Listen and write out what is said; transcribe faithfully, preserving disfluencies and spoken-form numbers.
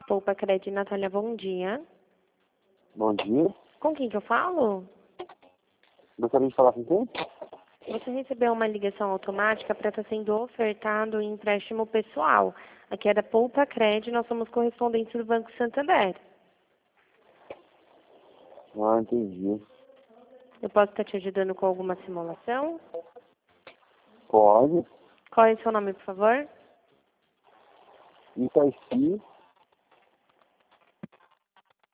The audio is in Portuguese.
Poupa Cred, Natália, bom dia. Bom dia. Com quem que eu falo? Gostaria de falar com quem? Você recebeu uma ligação automática para estar sendo ofertado em empréstimo pessoal. Aqui é da Poupa Cred, nós somos correspondentes do Banco Santander. Ah, entendi. Eu posso estar te ajudando com alguma simulação? Pode. Qual é o seu nome, por favor? Itaici